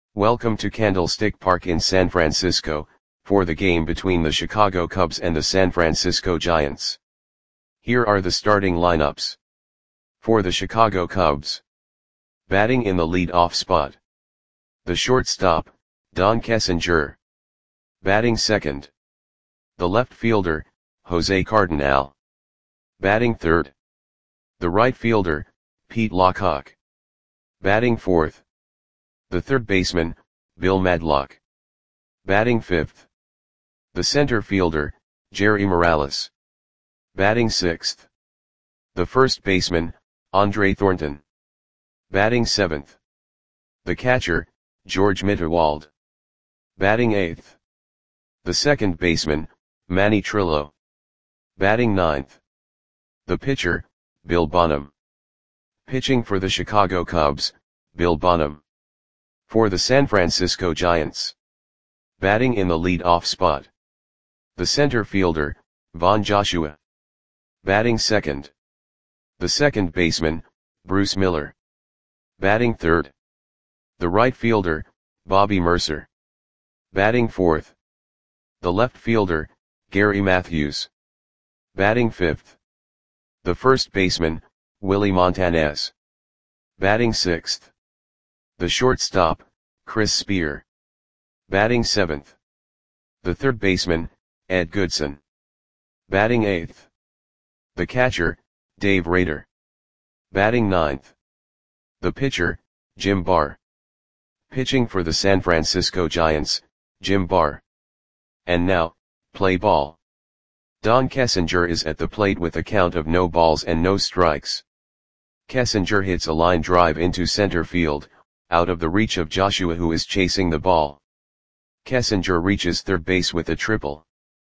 Welcome to Candlestick Park in San Francisco, for the game between the Chicago Cubs and the San Francisco Giants. Here are the starting lineups. For the Chicago Cubs. Batting in the lead-off spot. The shortstop, Don Kessinger. Batting second. The left fielder, Jose Cardinal. Batting third. The right fielder, Pete Lockhart. Batting fourth. The third baseman, Bill Madlock. Batting fifth. The center fielder, Jerry Morales. Batting sixth. The first baseman, Andre Thornton. Batting seventh. The catcher, George Mitterwald. Batting eighth. The second baseman, Manny Trillo. Batting ninth. The pitcher, Bill Bonham. Pitching for the Chicago Cubs, Bill Bonham. For the San Francisco Giants. Batting in the lead-off spot. The center fielder, Von Joshua. Batting second. The second baseman, Bruce Miller. Batting third. The right fielder, Bobby Murcer. Batting fourth. The left fielder, Gary Matthews. Batting fifth. The first baseman, Willie Montanez. Batting sixth. The shortstop, Chris Spear. Batting seventh. The third baseman, Ed Goodson. Batting eighth. The catcher, Dave Rader. Batting ninth. The pitcher, Jim Barr. Pitching for the San Francisco Giants, Jim Barr. And now, play ball. Don Kessinger is at the plate with a count of no balls and no strikes. Kessinger hits a line drive into center field, out of the reach of Joshua, who is chasing the ball. Kessinger reaches third base with a triple.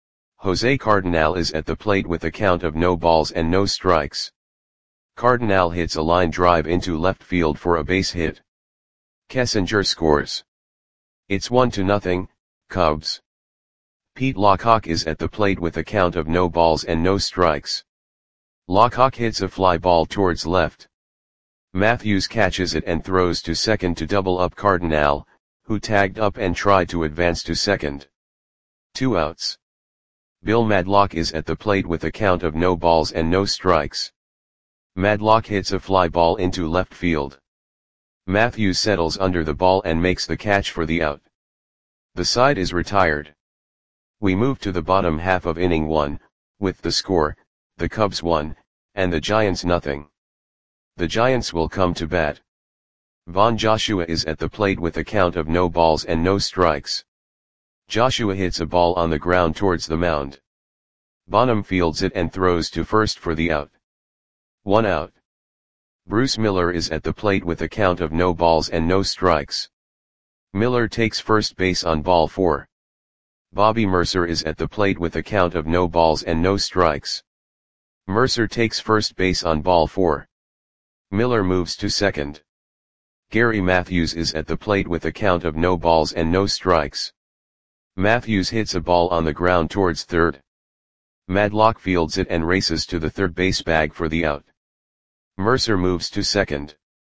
Jose Cardinal is at the plate with a count of no balls and no strikes. Cardinal hits a line drive into left field for a base hit. Kessinger scores. It's 1-0, Cubs. Pete Lockhart is at the plate with a count of no balls and no strikes. Lockhart hits a fly ball towards left. Matthews catches it and throws to second to double up Cardinal, who tagged up and tried to advance to second. 2 outs. Bill Madlock is at the plate with a count of no balls and no strikes. Madlock hits a fly ball into left field. Matthews settles under the ball and makes the catch for the out. The side is retired. We move to the bottom half of inning 1, with the score, the Cubs 1, and the Giants 0. The Giants will come to bat. Von Joshua is at the plate with a count of no balls and no strikes. Joshua hits a ball on the ground towards the mound. Bonham fields it and throws to first for the out. 1 out. Bruce Miller is at the plate with a count of no balls and no strikes. Miller takes first base on ball 4. Bobby Murcer is at the plate with a count of no balls and no strikes. Murcer takes first base on ball 4. Miller moves to second. Gary Matthews is at the plate with a count of no balls and no strikes. Matthews hits a ball on the ground towards third. Madlock fields it and races to the third base bag for the out. Murcer moves to second.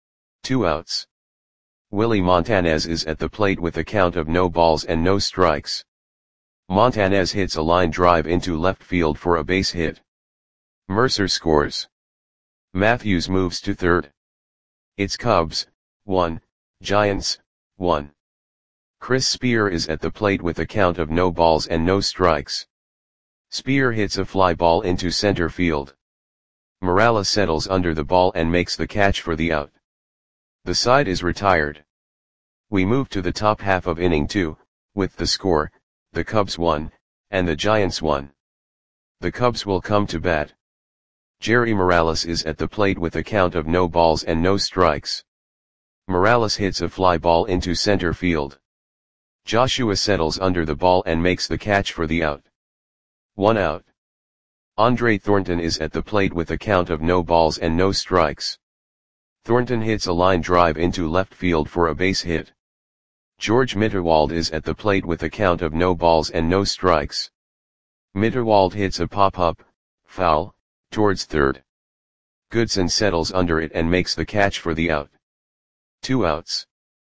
2 outs. Willie Montanez is at the plate with a count of no balls and no strikes. Montanez hits a line drive into left field for a base hit. Murcer scores. Matthews moves to third. It's Cubs 1, Giants 1. Chris Spear is at the plate with a count of no balls and no strikes. Spear hits a fly ball into center field. Morales settles under the ball and makes the catch for the out. The side is retired. We move to the top half of inning 2, with the score, the Cubs 1, and the Giants 1. The Cubs will come to bat. Jerry Morales is at the plate with a count of no balls and no strikes. Morales hits a fly ball into center field. Joshua settles under the ball and makes the catch for the out. 1 out. Andre Thornton is at the plate with a count of no balls and no strikes. Thornton hits a line drive into left field for a base hit. George Mitterwald is at the plate with a count of no balls and no strikes. Mitterwald hits a pop-up, foul, towards third. Goodson settles under it and makes the catch for the out. 2 outs.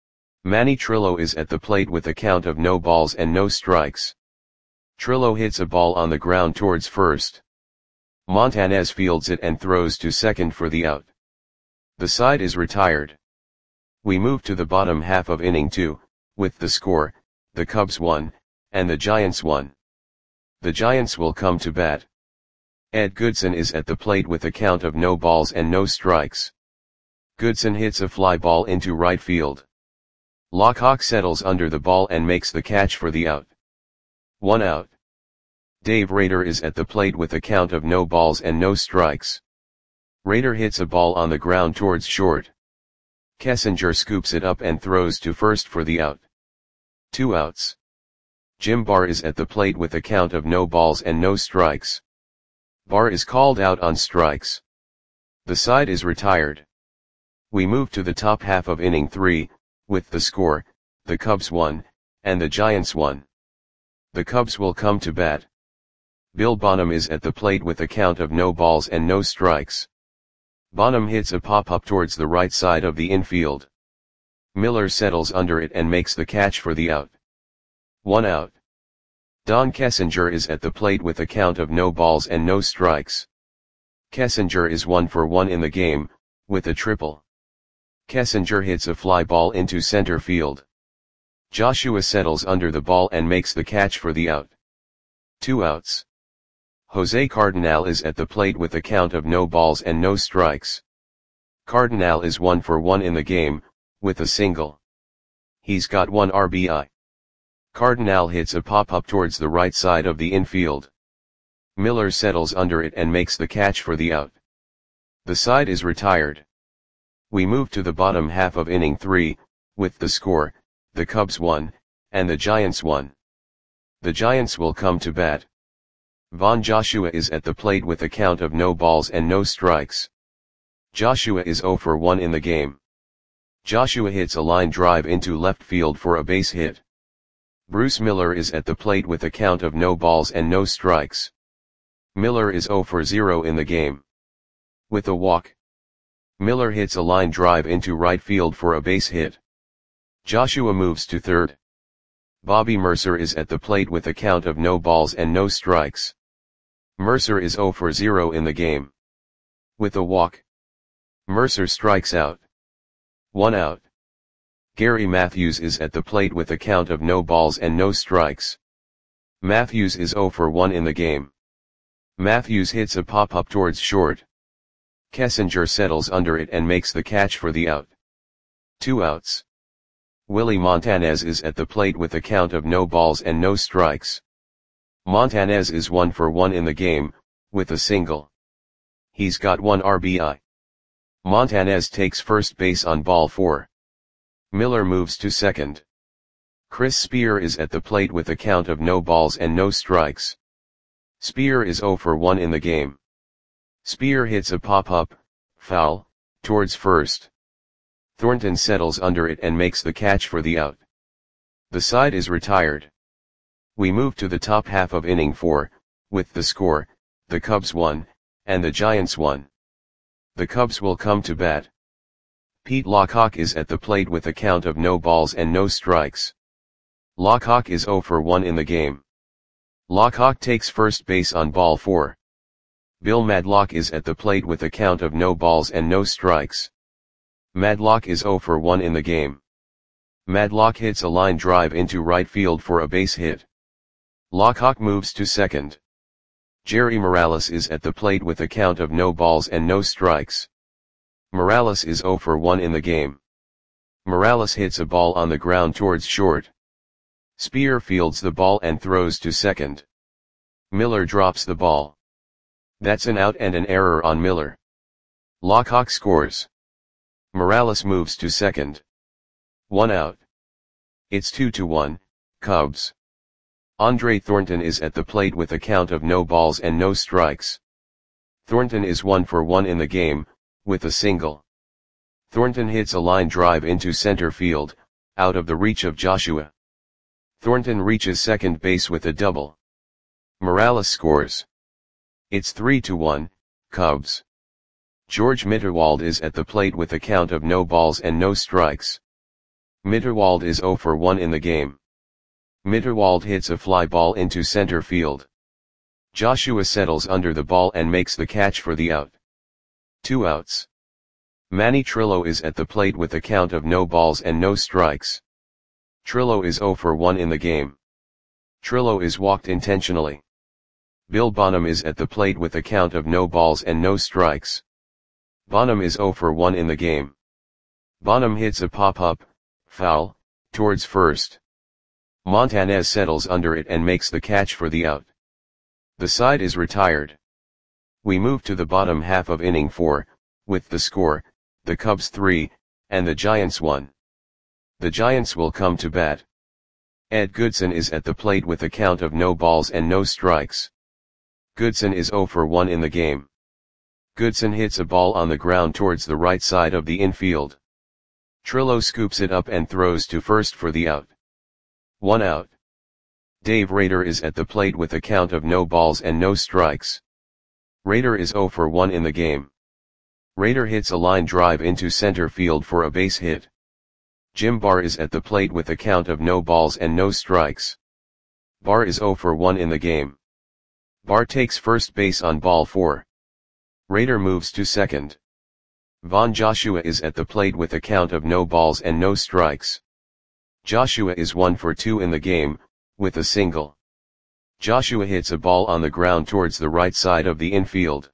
Manny Trillo is at the plate with a count of no balls and no strikes. Trillo hits a ball on the ground towards first. Montanez fields it and throws to second for the out. The side is retired. We move to the bottom half of inning 2, with the score, the Cubs won, and the Giants won. The Giants will come to bat. Ed Goodson is at the plate with a count of no balls and no strikes. Goodson hits a fly ball into right field. Lockhawk settles under the ball and makes the catch for the out. 1 out. Dave Rader is at the plate with a count of no balls and no strikes. Rader hits a ball on the ground towards short. Kessinger scoops it up and throws to first for the out. 2 outs. Jim Barr is at the plate with a count of no balls and no strikes. Barr is called out on strikes. The side is retired. We move to the top half of inning 3, with the score, the Cubs won, and the Giants won. The Cubs will come to bat. Bill Bonham is at the plate with a count of no balls and no strikes. Bonham hits a pop-up towards the right side of the infield. Miller settles under it and makes the catch for the out. 1 out. Don Kessinger is at the plate with a count of no balls and no strikes. Kessinger is 1 for 1 in the game, with a triple. Kessinger hits a fly ball into center field. Joshua settles under the ball and makes the catch for the out. 2 outs. Jose Cardenal is at the plate with a count of no balls and no strikes. Cardenal is 1 for 1 in the game, with a single. He's got 1 RBI. Cardenal hits a pop-up towards the right side of the infield. Miller settles under it and makes the catch for the out. The side is retired. We move to the bottom half of inning 3, with the score, the Cubs won, and the Giants won. The Giants will come to bat. Von Joshua is at the plate with a count of no balls and no strikes. Joshua is 0 for 1 in the game. Joshua hits a line drive into left field for a base hit. Bruce Miller is at the plate with a count of no balls and no strikes. Miller is 0 for 0 in the game. With a walk. Miller hits a line drive into right field for a base hit. Joshua moves to third. Bobby Mercer is at the plate with a count of no balls and no strikes. Mercer is 0 for 0 in the game. With a walk. Mercer strikes out. 1 out. Gary Matthews is at the plate with a count of no balls and no strikes. Matthews is 0 for 1 in the game. Matthews hits a pop-up towards short. Kessinger settles under it and makes the catch for the out. 2 outs. Willie Montanez is at the plate with a count of no balls and no strikes. Montanez is 1 for 1 in the game, with a single. He's got 1 RBI. Montanez takes first base on ball 4. Miller moves to second. Chris Spear is at the plate with a count of no balls and no strikes. Spear is 0 for 1 in the game. Spear hits a pop-up, foul, towards first. Thornton settles under it and makes the catch for the out. The side is retired. We move to the top half of inning 4, with the score, the Cubs won, and the Giants won. The Cubs will come to bat. Pete Lockhawk is at the plate with a count of no balls and no strikes. Lockhawk is 0 for 1 in the game. Lockhawk takes first base on ball 4. Bill Madlock is at the plate with a count of no balls and no strikes. Madlock is 0 for 1 in the game. Madlock hits a line drive into right field for a base hit. Lockhawk moves to second. Jerry Morales is at the plate with a count of no balls and no strikes. Morales is 0 for 1 in the game. Morales hits a ball on the ground towards short. Spear fields the ball and throws to second. Miller drops the ball. That's an out and an error on Miller. Lockhawk scores. Morales moves to second. 1 out. It's 2-1, Cubs. Andre Thornton is at the plate with a count of no balls and no strikes. Thornton is 1 for 1 in the game, with a single. Thornton hits a line drive into center field, out of the reach of Joshua. Thornton reaches second base with a double. Morales scores. It's 3-1, Cubs. George Mitterwald is at the plate with a count of no balls and no strikes. Mitterwald is 0 for 1 in the game. Mitterwald hits a fly ball into center field. Joshua settles under the ball and makes the catch for the out. 2 outs. Manny Trillo is at the plate with a count of no balls and no strikes. Trillo is 0 for 1 in the game. Trillo is walked intentionally. Bill Bonham is at the plate with a count of no balls and no strikes. Bonham is 0 for 1 in the game. Bonham hits a pop-up, foul, towards first. Montanez settles under it and makes the catch for the out. The side is retired. We move to the bottom half of inning 4, with the score, the Cubs 3, and the Giants 1. The Giants will come to bat. Ed Goodson is at the plate with a count of no balls and no strikes. Goodson is 0 for 1 in the game. Goodson hits a ball on the ground towards the right side of the infield. Trillo scoops it up and throws to first for the out. 1 out. Dave Rader is at the plate with a count of no balls and no strikes. Rader is 0 for 1 in the game. Rader hits a line drive into center field for a base hit. Jim Barr is at the plate with a count of no balls and no strikes. Barr is 0 for 1 in the game. Barr takes first base on ball 4. Rader moves to second. Von Joshua is at the plate with a count of no balls and no strikes. Joshua is 1 for 2 in the game, with a single. Joshua hits a ball on the ground towards the right side of the infield.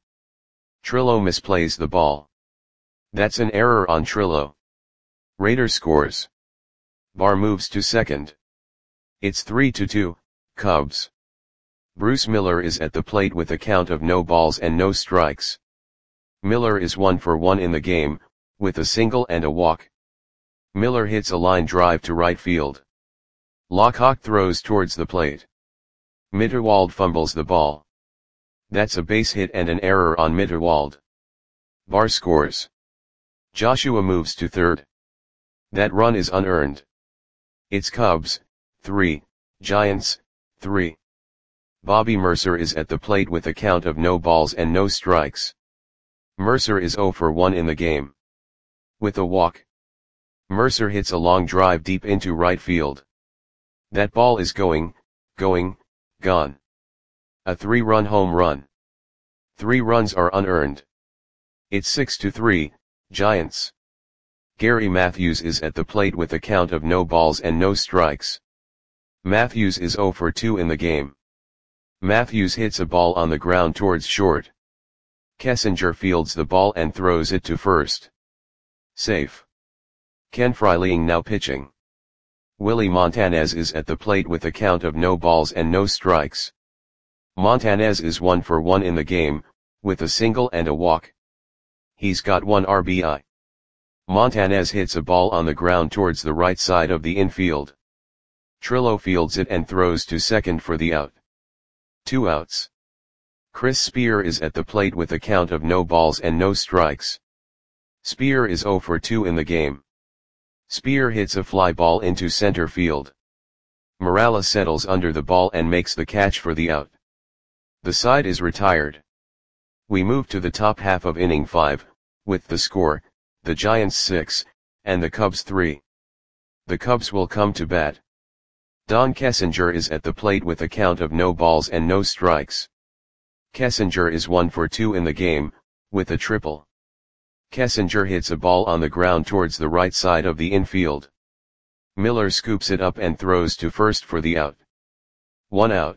Trillo misplays the ball. That's an error on Trillo. Rader scores. Barr moves to second. It's 3-2, Cubs. Bruce Miller is at the plate with a count of no balls and no strikes. Miller is 1 for 1 in the game, with a single and a walk. Miller hits a line drive to right field. Lockhart throws towards the plate. Mitterwald fumbles the ball. That's a base hit and an error on Mitterwald. Barr scores. Joshua moves to third. That run is unearned. It's Cubs, 3, Giants, 3. Bobby Mercer is at the plate with a count of no balls and no strikes. Mercer is 0 for 1 in the game. With a walk. Mercer hits a long drive deep into right field. That ball is going, gone. A 3-run home run. 3 runs are unearned. It's 6-3, Giants. Gary Matthews is at the plate with a count of no balls and no strikes. Matthews is 0 for 2 in the game. Matthews hits a ball on the ground towards short. Kessinger fields the ball and throws it to first. Safe. Ken Freiling now pitching. Willie Montanez is at the plate with a count of no balls and no strikes. Montanez is 1 for 1 in the game, with a single and a walk. He's got 1 RBI. Montanez hits a ball on the ground towards the right side of the infield. Trillo fields it and throws to second for the out. 2 outs. Chris Spear is at the plate with a count of no balls and no strikes. Spear is 0 for 2 in the game. Spear hits a fly ball into center field. Morales settles under the ball and makes the catch for the out. The side is retired. We move to the top half of inning 5, with the score, the Giants 6, and the Cubs 3. The Cubs will come to bat. Don Kessinger is at the plate with a count of no balls and no strikes. Kessinger is 1 for 2 in the game, with a triple. Kessinger hits a ball on the ground towards the right side of the infield. Miller scoops it up and throws to first for the out. 1 out.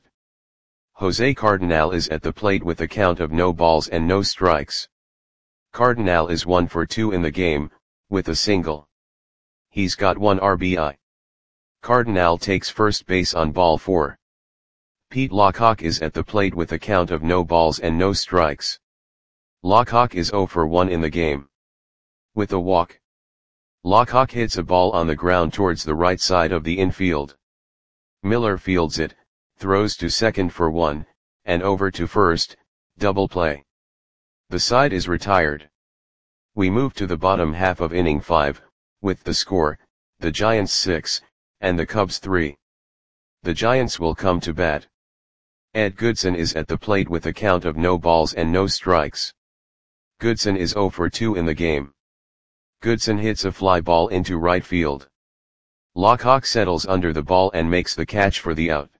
Jose Cardinal is at the plate with a count of no balls and no strikes. Cardinal is 1 for 2 in the game, with a single. He's got 1 RBI. Cardinal takes first base on ball 4. Pete Lockhart is at the plate with a count of no balls and no strikes. Lockhart is 0 for 1 in the game. With a walk. Lockhart hits a ball on the ground towards the right side of the infield. Miller fields it, throws to second for 1, and over to first, double play. The side is retired. We move to the bottom half of inning 5, with the score, the Giants 6, and the Cubs 3. The Giants will come to bat. Ed Goodson is at the plate with a count of no balls and no strikes. Goodson is 0 for 2 in the game. Goodson hits a fly ball into right field. Lockhawk settles under the ball and makes the catch for the out.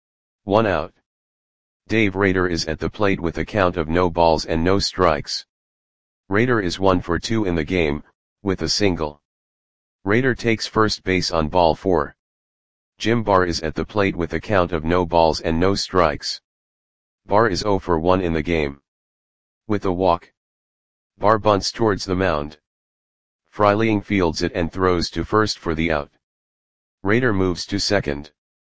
1 out. Dave Rader is at the plate with a count of no balls and no strikes. Rader is 1 for 2 in the game, with a single. Rader takes first base on ball 4. Jim Barr is at the plate with a count of no balls and no strikes. Barr is 0 for 1 in the game. With a walk. Barr bunts towards the mound. Freiling fields it and throws to first for the out. Rader moves to second.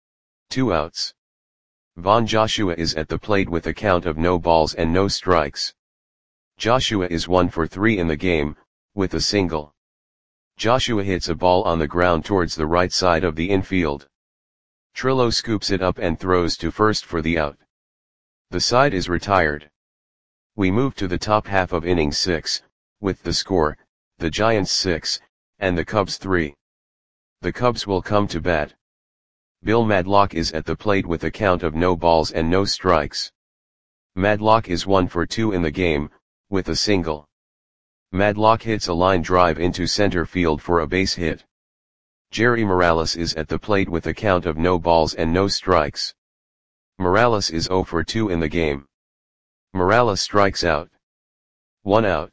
2 outs. Von Joshua is at the plate with a count of no balls and no strikes. Joshua is 1 for 3 in the game, with a single. Joshua hits a ball on the ground towards the right side of the infield. Trillo scoops it up and throws to first for the out. The side is retired. We move to the top half of inning 6, with the score, the Giants 6, and the Cubs 3. The Cubs will come to bat. Bill Madlock is at the plate with a count of no balls and no strikes. Madlock is 1 for 2 in the game, with a single. Madlock hits a line drive into center field for a base hit. Jerry Morales is at the plate with a count of no balls and no strikes. Morales is 0 for 2 in the game. Morales strikes out. 1 out.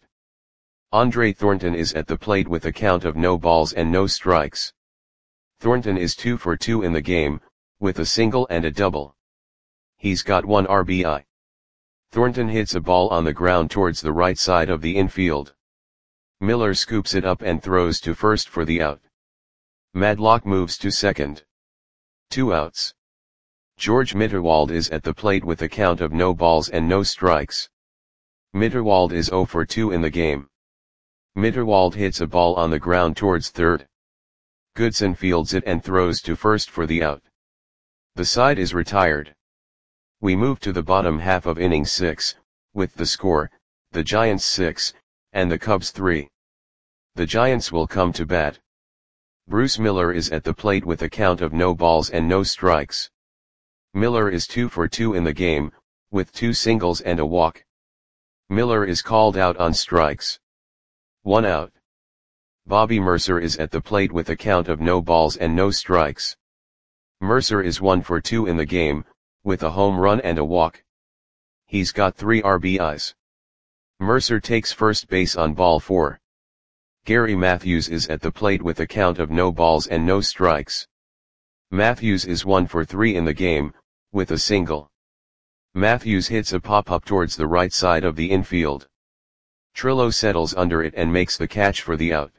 Andre Thornton is at the plate with a count of no balls and no strikes. Thornton is 2 for 2 in the game, with a single and a double. He's got 1 RBI. Thornton hits a ball on the ground towards the right side of the infield. Miller scoops it up and throws to first for the out. Madlock moves to second. 2 outs. George Mitterwald is at the plate with a count of no balls and no strikes. Mitterwald is 0 for 2 in the game. Mitterwald hits a ball on the ground towards third. Goodson fields it and throws to first for the out. The side is retired. We move to the bottom half of inning 6, with the score, the Giants 6, and the Cubs 3. The Giants will come to bat. Bruce Miller is at the plate with a count of no balls and no strikes. Miller is 2 for 2 in the game, with 2 singles and a walk. Miller is called out on strikes. 1 out. Bobby Mercer is at the plate with a count of no balls and no strikes. Mercer is 1 for 2 in the game, with a home run and a walk. He's got 3 RBIs. Mercer takes first base on ball 4. Gary Matthews is at the plate with a count of no balls and no strikes. Matthews is 1 for 3 in the game, with a single. Matthews hits a pop-up towards the right side of the infield. Trillo settles under it and makes the catch for the out.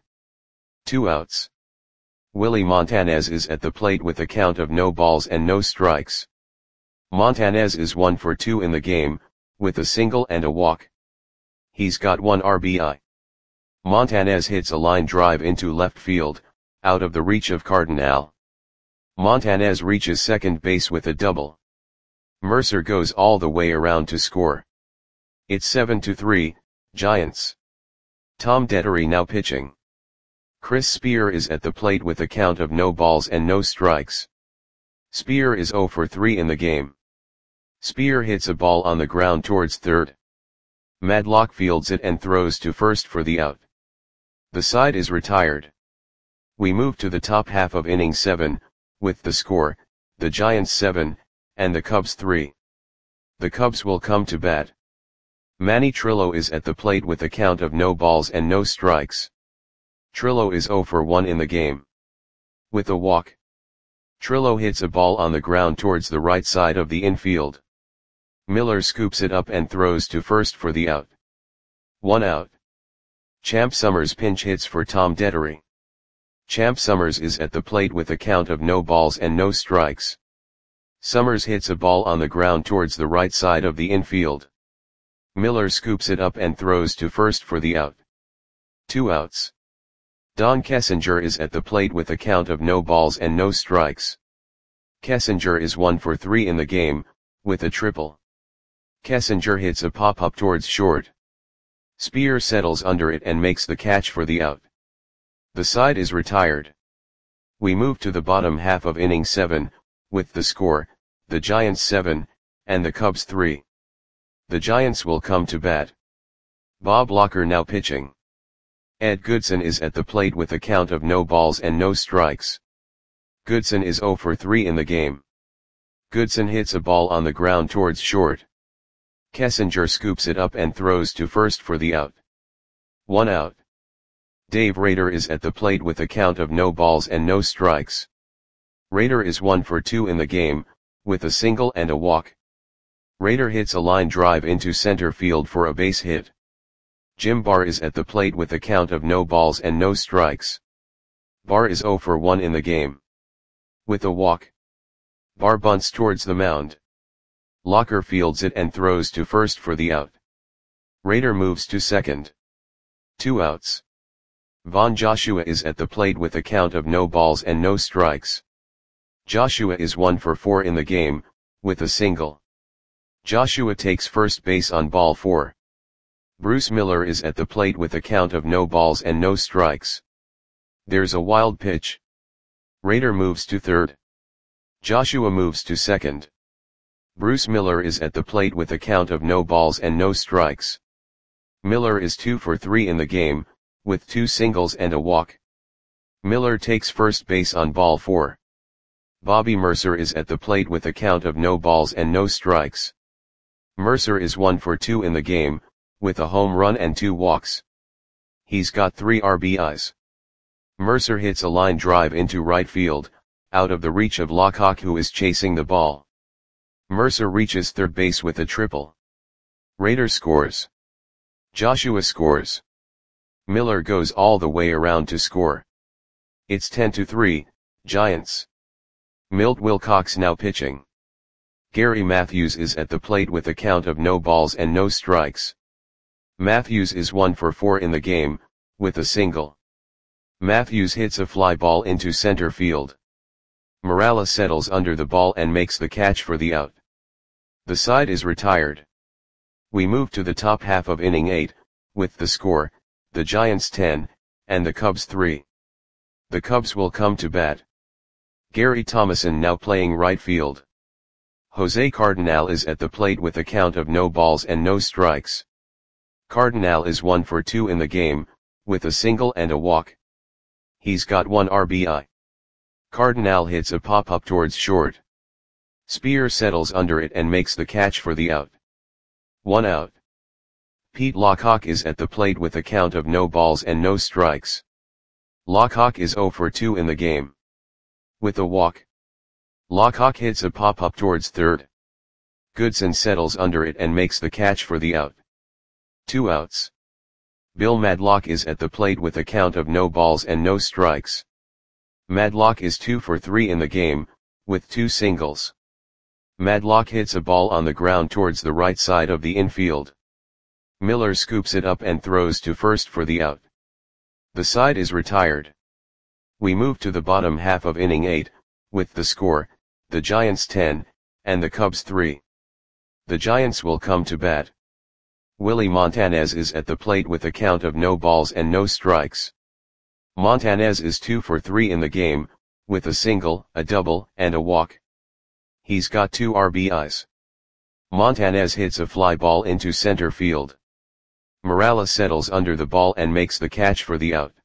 2 outs. Willie Montanez is at the plate with a count of no balls and no strikes. Montanez is 1 for 2 in the game, with a single and a walk. He's got 1 RBI. Montanez hits a line drive into left field, out of the reach of Cardinal. Montanez reaches second base with a double. Mercer goes all the way around to score. It's 7-3, Giants. Tom Dettery now pitching. Chris Spear is at the plate with a count of no balls and no strikes. Spear is 0 for 3 in the game. Spear hits a ball on the ground towards third. Madlock fields it and throws to first for the out. The side is retired. We move to the top half of inning 7, with the score, the Giants 7, and the Cubs 3. The Cubs will come to bat. Manny Trillo is at the plate with a count of no balls and no strikes. Trillo is 0 for 1 in the game. With a walk. Trillo hits a ball on the ground towards the right side of the infield. Miller scoops it up and throws to first for the out. 1 out. Champ Summers pinch hits for Tom Dettery. Champ Summers is at the plate with a count of no balls and no strikes. Summers hits a ball on the ground towards the right side of the infield. Miller scoops it up and throws to first for the out. 2 outs. Don Kessinger is at the plate with a count of no balls and no strikes. Kessinger is 1 for 3 in the game, with a triple. Kessinger hits a pop-up towards short. Spear settles under it and makes the catch for the out. The side is retired. We move to the bottom half of inning 7, with the score, the Giants 7, and the Cubs 3. The Giants will come to bat. Bob Locker now pitching. Ed Goodson is at the plate with a count of no balls and no strikes. Goodson is 0 for 3 in the game. Goodson hits a ball on the ground towards short. Kessinger scoops it up and throws to first for the out. 1 out. Dave Rader is at the plate with a count of no balls and no strikes. Rader is 1 for 2 in the game, with a single and a walk. Rader hits a line drive into center field for a base hit. Jim Barr is at the plate with a count of no balls and no strikes. Barr is 0 for 1 in the game. With a walk. Barr bunts towards the mound. Locker fields it and throws to first for the out. Rader moves to second. 2 outs. Von Joshua is at the plate with a count of no balls and no strikes. Joshua is 1 for 4 in the game, with a single. Joshua takes first base on ball 4. Bruce Miller is at the plate with a count of no balls and no strikes. There's a wild pitch. Rader moves to third. Joshua moves to second. Bruce Miller is at the plate with a count of no balls and no strikes. Miller is 2 for 3 in the game, with 2 singles and a walk. Miller takes first base on ball 4. Bobby Mercer is at the plate with a count of no balls and no strikes. Mercer is 1 for 2 in the game, with a home run and 2 walks. He's got 3 RBIs. Mercer hits a line drive into right field, out of the reach of Lockhawk, who is chasing the ball. Mercer reaches third base with a triple. Rader scores. Joshua scores. Miller goes all the way around to score. It's 10-3, Giants. Milt Wilcox now pitching. Gary Matthews is at the plate with a count of no balls and no strikes. Matthews is 1 for 4 in the game, with a single. Matthews hits a fly ball into center field. Morales settles under the ball and makes the catch for the out. The side is retired. We move to the top half of inning 8, with the score, the Giants 10, and the Cubs 3. The Cubs will come to bat. Gary Thomason now playing right field. Jose Cardinal is at the plate with a count of no balls and no strikes. Cardinal is 1 for 2 in the game, with a single and a walk. He's got 1 RBI. Cardinal hits a pop-up towards short. Spear settles under it and makes the catch for the out. 1 out. Pete Lockhawk is at the plate with a count of no balls and no strikes. Lockhawk is 0 for 2 in the game. With a walk. Lockhawk hits a pop-up towards third. Goodson settles under it and makes the catch for the out. 2 outs. Bill Madlock is at the plate with a count of no balls and no strikes. Madlock is 2 for 3 in the game, with 2 singles. Madlock hits a ball on the ground towards the right side of the infield. Miller scoops it up and throws to first for the out. The side is retired. We move to the bottom half of inning 8, with the score, the Giants 10, and the Cubs 3. The Giants will come to bat. Willie Montanez is at the plate with a count of no balls and no strikes. Montanez is 2 for 3 in the game, with a single, a double, and a walk. He's got 2 RBIs. Montanez hits a fly ball into center field. Morales settles under the ball and makes the catch for the out.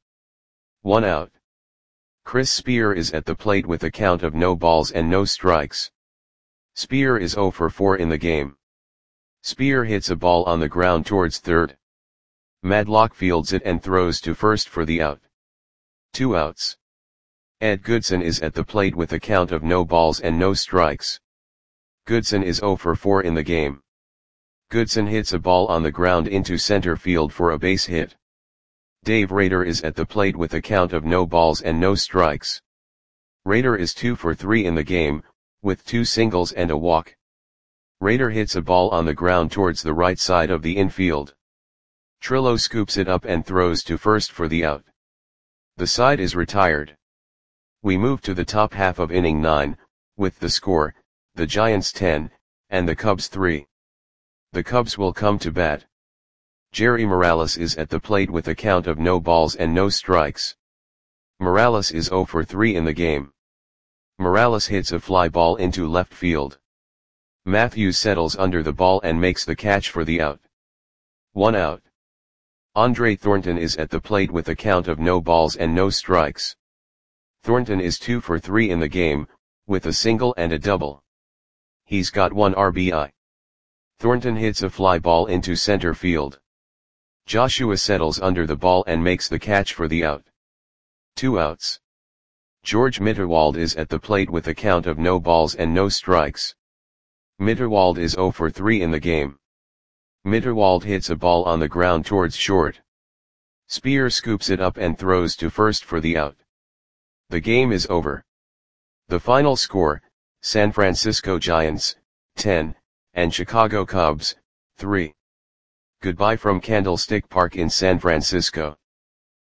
1 out. Chris Spear is at the plate with a count of no balls and no strikes. Spear is 0 for 4 in the game. Spear hits a ball on the ground towards third. Madlock fields it and throws to first for the out. 2 outs. Ed Goodson is at the plate with a count of no balls and no strikes. Goodson is 0 for 4 in the game. Goodson hits a ball on the ground into center field for a base hit. Dave Rader is at the plate with a count of no balls and no strikes. Rader is 2 for 3 in the game, with 2 singles and a walk. Rader hits a ball on the ground towards the right side of the infield. Trillo scoops it up and throws to first for the out. The side is retired. We move to the top half of inning 9, with the score, the Giants 10, and the Cubs 3. The Cubs will come to bat. Jerry Morales is at the plate with a count of no balls and no strikes. Morales is 0 for 3 in the game. Morales hits a fly ball into left field. Matthews settles under the ball and makes the catch for the out. 1 out. Andre Thornton is at the plate with a count of no balls and no strikes. Thornton is 2 for 3 in the game, with a single and a double. He's got 1 RBI. Thornton hits a fly ball into center field. Joshua settles under the ball and makes the catch for the out. 2 outs. George Mitterwald is at the plate with a count of no balls and no strikes. Mitterwald is 0 for 3 in the game. Mitterwald hits a ball on the ground towards short. Speer scoops it up and throws to first for the out. The game is over. The final score, San Francisco Giants, 10, and Chicago Cubs, 3. Goodbye from Candlestick Park in San Francisco.